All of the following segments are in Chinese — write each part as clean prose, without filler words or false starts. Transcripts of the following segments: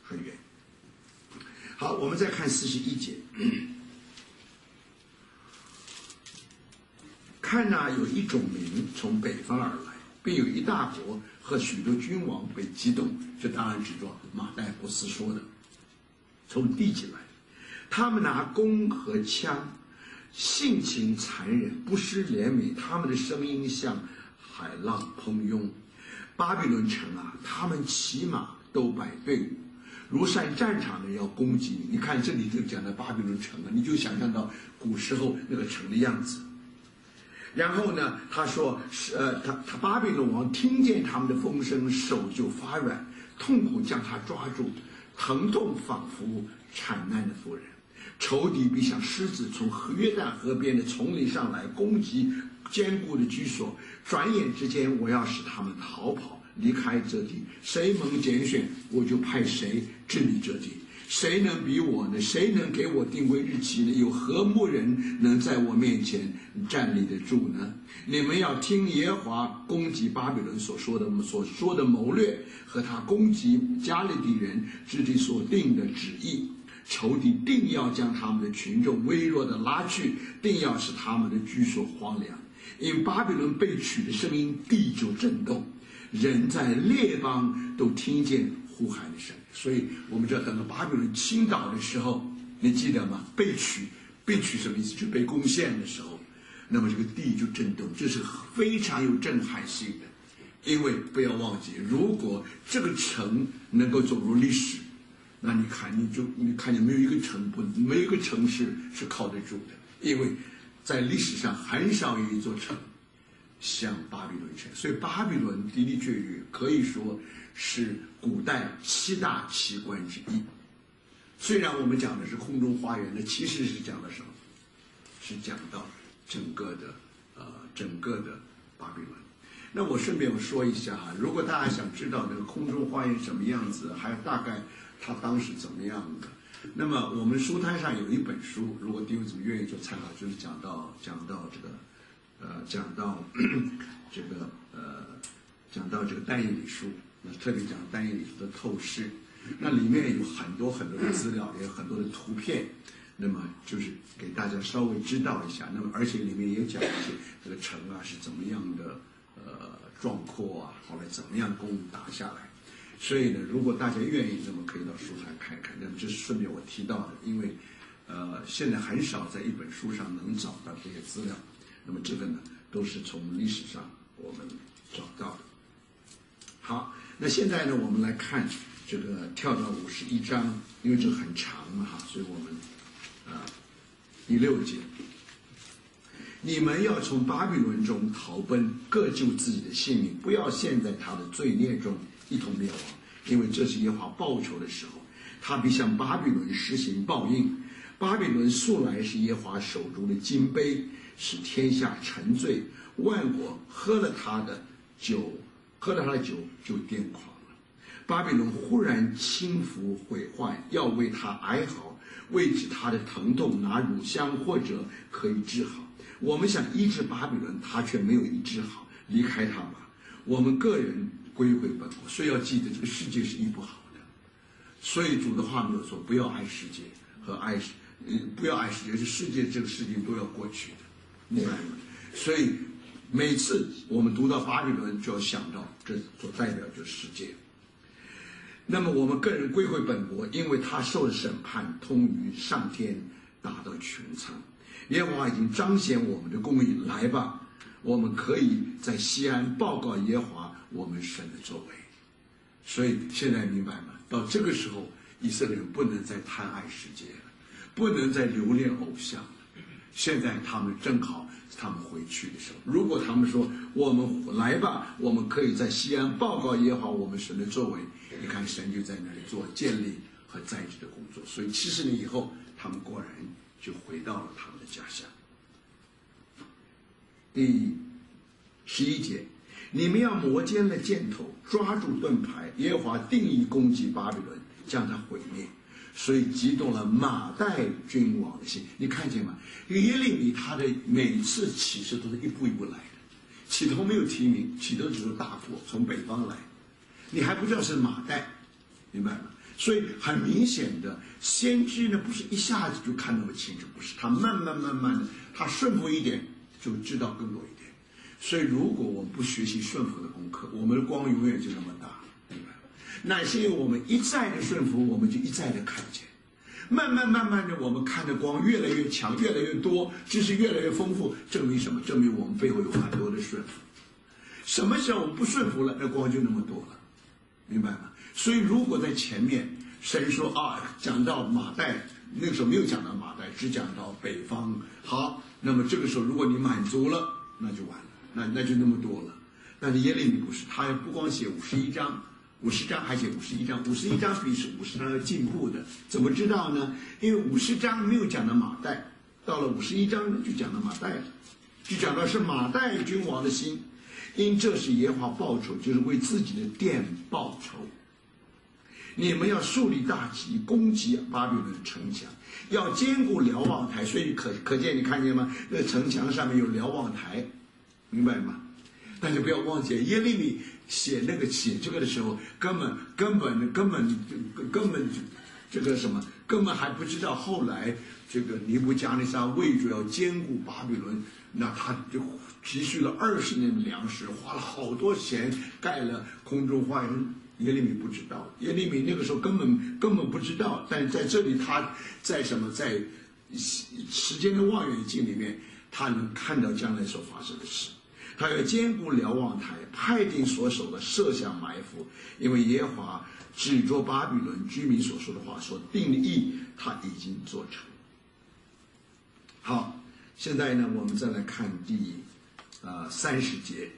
很远。好，我们再看41节。看哪，有一种民从北方而来，并有一大国和许多君王被激动。这当然指着马代波斯说的，从地极来，他们拿弓和枪，性情残忍，不失怜悯，他们的声音像海浪喷涌。巴比伦城啊，他们骑马都摆队伍，如上战场的要攻击你。你看这里就讲的巴比伦城啊，你就想象到古时候那个城的样子。然后呢，他说他巴比伦王听见他们的风声，手就发软，痛苦将他抓住，疼痛仿佛产难的妇人。仇敌必像狮子从约旦河边的丛林上来，攻击坚固的居所。转眼之间，我要使他们逃跑，离开这地。谁蒙拣选，我就派谁治理这地。谁能比我呢？谁能给我定规日期呢？有何牧人能在我面前站立得住呢？你们要听耶和华攻击巴比伦所说的谋略，和他攻击加利底人之地所定的旨意。仇敌定要将他们的群众微弱的拉去，定要使他们的居所荒凉。因巴比伦被取的声音，地就震动，人在列邦都听见呼喊的声音。所以我们知道，等到巴比伦倾倒的时候，你记得吗？被取什么意思？就被攻陷的时候，那么这个地就震动，这是非常有震撼性的。因为不要忘记，如果这个城能够走入历史，那你看见没有一个城市是靠得住的，因为在历史上很少有一座城像巴比伦城。所以巴比伦的的确确可以说是古代7大奇观之一。虽然我们讲的是空中花园，那其实是讲的什么？是讲到整个的巴比伦。那我顺便说一下哈，如果大家想知道那个空中花园什么样子，还有大概它当时怎么样的，那么我们书摊上有一本书，如果弟兄姊妹愿意做参考，就是讲到这个但以理书，那特别讲但以理书的透视，那里面有很多的资料，也有很多的图片，那么就是给大家稍微知道一下。那么而且里面也讲一些这个城啊是怎么样的壮阔啊，后来怎么样攻打下来。所以呢，如果大家愿意，那么可以到书摊看一看。那么这是顺便我提到的，因为现在很少在一本书上能找到这些资料。那么这个呢，都是从历史上我们找到的。好，那现在呢，我们来看这个跳到51章，因为这很长嘛哈，所以我们第6节，你们要从巴比伦中逃奔，各救自己的性命，不要陷在他的罪孽中一同灭亡，因为这是耶和华报仇的时候，他必向巴比伦施行报应。巴比伦素来是耶和华手中的金杯，使天下沉醉，万国喝了他的酒就癫狂了。巴比伦忽然轻浮毁坏，要为他哀嚎，为止他的疼痛，拿乳香或者可以治好。我们想医治巴比伦，他却没有医治好，离开他吧。我们个人归回本国。所以要记得，这个世界是医不好的。所以主的话没有说不要爱世界和不要爱世界，这个世界都要过去的，明白吗？所以每次我们读到巴比伦，就要想到这所代表就是世界。那么我们个人归回本国，因为他受了审判，通于上天，达到穹苍。耶和华已经彰显我们的公义，来吧，我们可以在西安报告耶和华我们神的作为。所以现在明白吗？到这个时候，以色列人不能再贪爱世界了，不能再留恋偶像了。现在他们正好他们回去的时候，如果他们说我们来吧，我们可以在西安报告耶和华我们神的作为，你看神就在那里做建立和栽植的工作。所以70年以后，他们果然就回到了他们的家乡。第11节，你们要磨尖了箭头，抓住盾牌，耶和华定义攻击巴比伦，将它毁灭。所以激动了马代君王的心。你看见吗？耶利米他的每次启示都是一步一步来的，起头没有提名，起头只是大国从北方来，你还不知道是马代，明白吗？ 所以很明显的，先知呢不是一下子就看那么清楚，不是，他慢慢的，他顺服一点就知道更多一点。所以如果我们不学习顺服的功课，我们的光永远就那么大，明白吗？那是因为我们一再的顺服，我们就一再的看见。慢慢的，我们看的光越来越强，越来越多，知识越来越丰富，证明什么？证明我们背后有很多的顺服。什么时候我们不顺服了，那光就那么多了，明白吗？所以如果在前面神说讲到马代，那个时候没有讲到马代，只讲到北方，好，那么这个时候如果你满足了，那就完了，那就那么多了。但是耶利米不是，他不光写51章。50章还写51章，51章比50章要进步的，怎么知道呢？因为50章没有讲到马代，到了51章就讲到马代了，就讲到是马代君王的心，因这是耶和华报仇，就是为自己的殿报仇。你们要树立大旗，攻击巴比伦的城墙，要坚固瞭望台。所以可见，你看见吗？那城墙上面有瞭望台，明白吗？但是不要忘记，耶利米写这个的时候，根本这个什么，根本还不知道后来这个尼布加尼撒为主要兼顾巴比伦，那他就积蓄了20年的粮食，花了好多钱盖了空中花园。耶利米不知道，耶利米那个时候根本不知道，但是在这里他在时间的望远镜里面，他能看到将来所发生的事。他要坚固瞭望台，派定所守的，设想埋伏，因为耶和华指着巴比伦居民所说的话所定的义，他已经做成。好，现在呢，我们再来看第30节。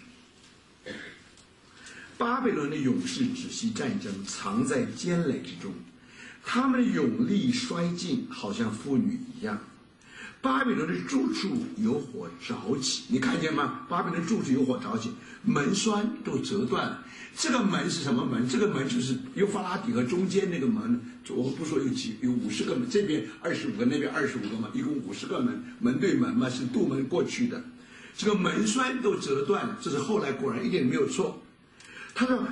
巴比伦的勇士止息战争，藏在坚垒之中，他们的勇力衰尽，好像妇女一样。巴比伦的住处有火着起，你看见吗？巴比伦住处有火着起，门栓都折断了。这个门是什么门？这个门就是幼发拉底河中间那个门。我们不说有50个门，这边25个，那边25个嘛，一共50个门，门对门嘛，是渡门过去的。这个门栓都折断了，这是后来果然一点没有错。他说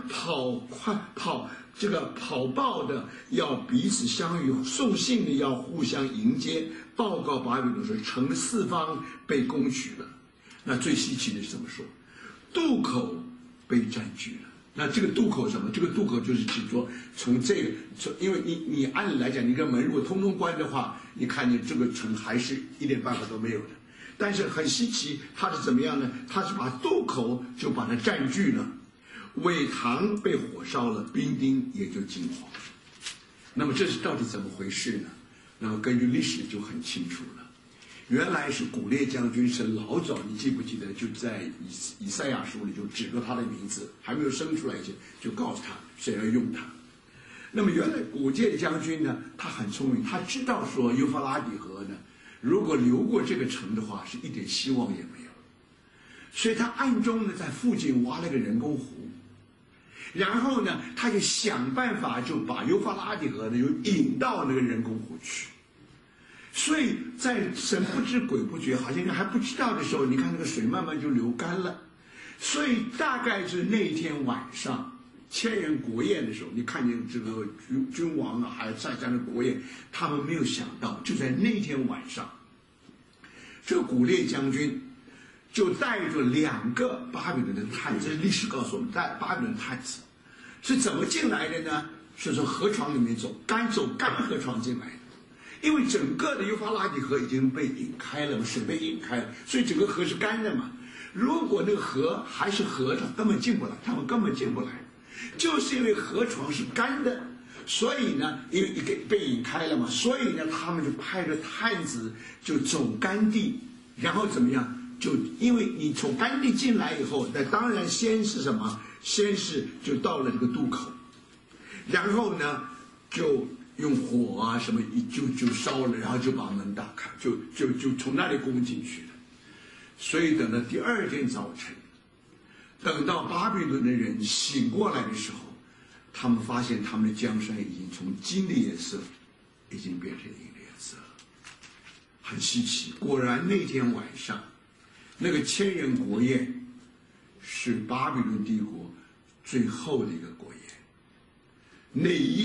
跑报的要彼此相遇，送信的要互相迎接，报告巴比伦说城的4方被攻取了。那最稀奇的是怎么说？渡口被占据了。那这个渡口什么？这个渡口就是指说因为你按理来讲，你个门如果通通关的话，你看见这个城还是一点办法都没有的。但是很稀奇，他是怎么样呢？他是把渡口就把它占据了。苇塘被火烧了，兵丁也就惊慌。那么这是到底怎么回事呢？那么根据历史就很清楚了。原来是古列将军是老早，你记不记得就在以赛亚书里就指着他的名字，还没有生出来前就告诉他谁要用他。那么原来古列将军呢，他很聪明，他知道说幼发拉底河呢，如果流过这个城的话，是一点希望也没有，所以他暗中呢在附近挖了个人工湖。然后呢，他就想办法就把幼发拉底河呢又引到那个人工湖去。所以在神不知鬼不觉，好像还不知道的时候，你看那个水慢慢就流干了。所以大概是那天晚上千人国宴的时候，你看见这个君王啊，还有在家的国宴，他们没有想到，就在那天晚上，这个古列将军就带着2个巴比伦的探子，历史告诉我们，带巴比伦探子是怎么进来的呢？是从河床里面走干河床进来的。因为整个的幼发拉底河已经被引开了，水被引开了，所以整个河是干的嘛。如果那个河还是河的，根本进不来，他们根本进不来，就是因为河床是干的，所以呢，因为被引开了嘛，所以呢，他们就派着探子就走干地，然后怎么样？就因为你从干地进来以后，那当然先是什么？先是就到了这个渡口，然后呢，就用火啊什么就烧了，然后就把门打开，就从那里攻进去了。所以等到第2天早晨，等到巴比伦的人醒过来的时候，他们发现他们的江山已经从金的颜色已经变成银的颜色了，很稀奇。果然那天晚上，那个千人国宴是巴比伦帝国最后的一个国宴。那一夜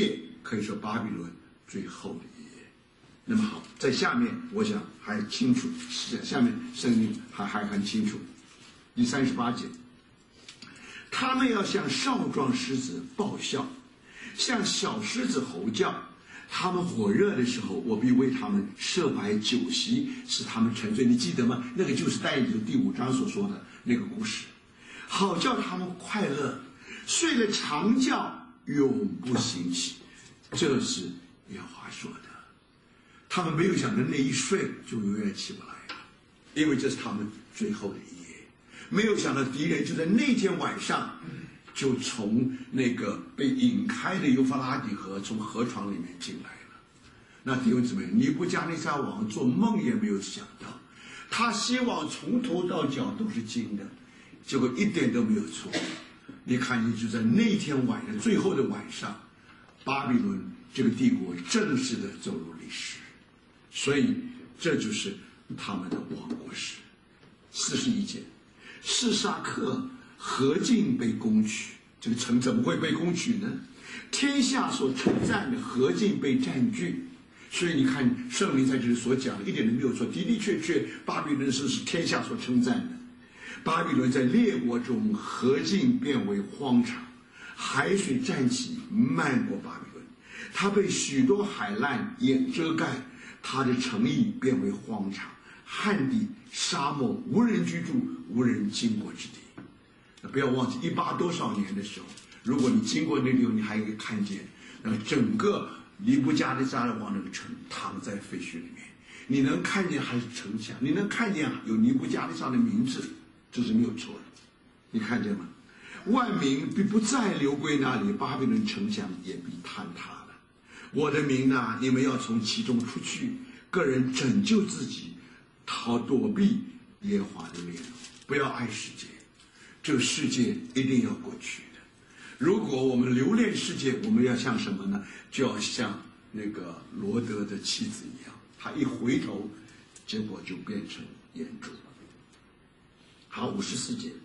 可以说巴比伦最后的一页。那么好，在下面我想还清楚，下面圣经还很清楚。第38节，他们要向少壮狮子报效，向小狮子吼叫。他们火热的时候，我必为他们设摆酒席，使他们沉醉。你记得吗？那个就是但以理第5章所说的那个故事，好叫他们快乐，睡了长觉，永不醒起。这是耶和华说的。他们没有想到那一睡就永远起不来了，因为这是他们最后的一夜。没有想到敌人就在那天晚上就从那个被引开的幼发拉底河从河床里面进来了。那弟兄姊妹，尼布加尼撒王做梦也没有想到，他希望从头到脚都是金的，结果一点都没有错。你看，就在那天晚上最后的晚上，巴比伦这个帝国正式的走入历史。所以这就是他们的亡国史。41节，示沙克何进被攻取，这个城怎么会被攻取呢？天下所称赞的何进被占据。所以你看圣灵在这里所讲一点都没有错，的的确确巴比伦是天下所称赞的。巴比伦在列国中何进变为荒场，海水站起漫过巴比伦，它被许多海烂掩遮盖，他的城邑变为荒场，旱地、沙漠，无人居住，无人经过之地。不要忘记18多少年的时候，如果你经过那地方，你还可以看见整个尼布加尼撒王那个城躺在废墟里面，你能看见还是城墙，你能看见有尼布加尼撒的名字，这是没有错的。你看见吗？万民必不再流归那里，巴比伦城墙也必坍塌了。我的民啊，你们要从其中出去，个人拯救自己，逃躲避耶和华的烈怒，不要爱世界，这个世界一定要过去的。如果我们留恋世界，我们要像什么呢？就要像那个罗德的妻子一样，他一回头，结果就变成眼珠。好，54节，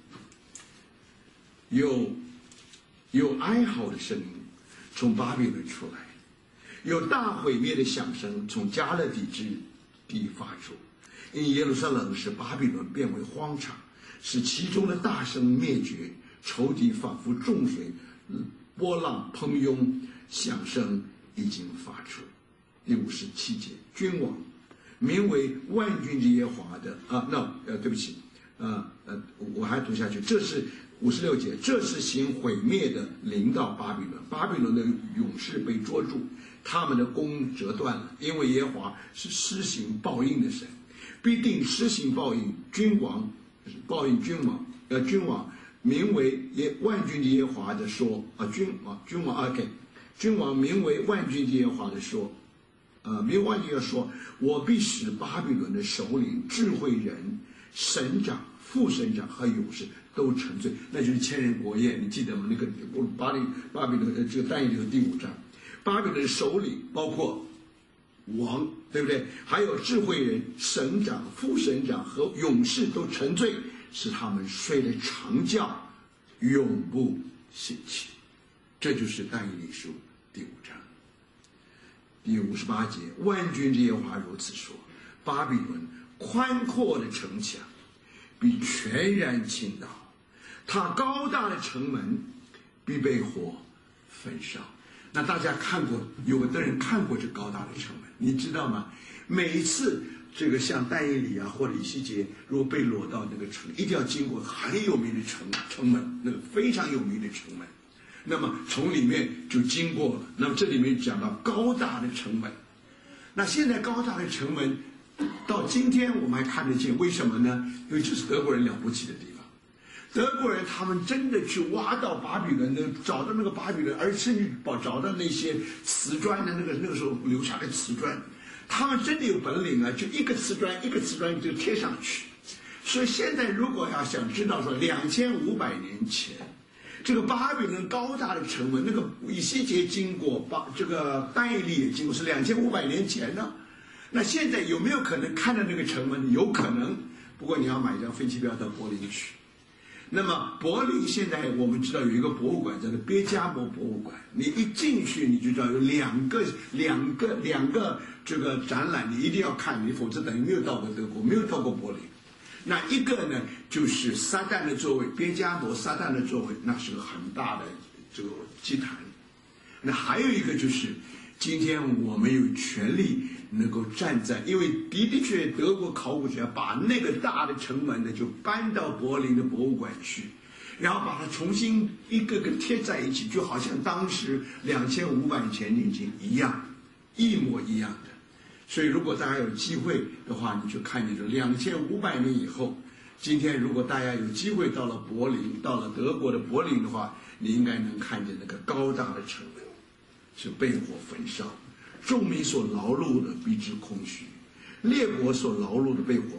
有哀嚎的声音从巴比伦出来，有大毁灭的响声从加勒底之地发出，因耶路撒冷使巴比伦变为荒场，使其中的大声灭绝，仇敌仿佛众水，波浪喷涌，响声已经发出。第57节，君王名为万军之耶和华的对不起，我还读下去，这是56节，这是行毁灭的临到巴比伦，巴比伦的勇士被捉住，他们的弓折断了，因为耶和华是施行报应的神，必定施行报应。君王报应君王名为万军之耶和华的说君王名为万军之耶和华的说，名万军要说，我必使巴比伦的首领、智慧人、省长、副省长和勇士都沉醉，那就是千人国宴，你记得吗？那个巴比伦这个但以理的第5章，巴比伦的首领包括王，对不对？还有智慧人、省长、副省长和勇士都沉醉，使他们睡了长觉，永不醒起。这就是但以理书第5章第58节，万军之耶和华如此说：巴比伦宽阔的城墙必全然倾倒，它高大的城门必被火焚烧。那大家看过，有的人看过这高大的城门，你知道吗？每一次这个像但以理或者以西结，如果被掳到那个城，一定要经过很有名的城门，那个非常有名的城门。那么从里面就经过了。那么这里面讲到高大的城门，那现在高大的城门到今天我们还看得见，为什么呢？因为这是德国人了不起的地方。德国人他们真的去挖到巴比伦的，找到那个巴比伦，而甚至找到那些瓷砖的那个时候留下的瓷砖，他们真的有本领啊！就一个瓷砖一个瓷砖就贴上去。所以现在如果要想知道说2500年前这个巴比伦高大的城门，那个以西结经过，这个但以理也经过，是2500年前呢。那现在有没有可能看到那个城门？有可能，不过你要买一张飞机票到柏林去。 那么柏林现在我们知道有一个博物馆叫做别加摩博物馆，你一进去你就知道有两个这个展览，你一定要看，你否则等于没有到过德国，没有到过柏林。那一个呢，就是撒旦的座位，别加摩撒旦的座位，那是个很大的这个祭坛。那还有一个就是，今天我们有权利能够站在，因为的确德国考古学家把那个大的城门呢就搬到柏林的博物馆去，然后把它重新一个个贴在一起，就好像当时2500年前已经一样，一模一样的。所以如果大家有机会的话，你就看见这2500年以后，今天如果大家有机会到了柏林，到了德国的柏林的话，你应该能看见那个高大的城门是被火焚烧，众民所劳碌的必致空虚，列国所劳碌的被火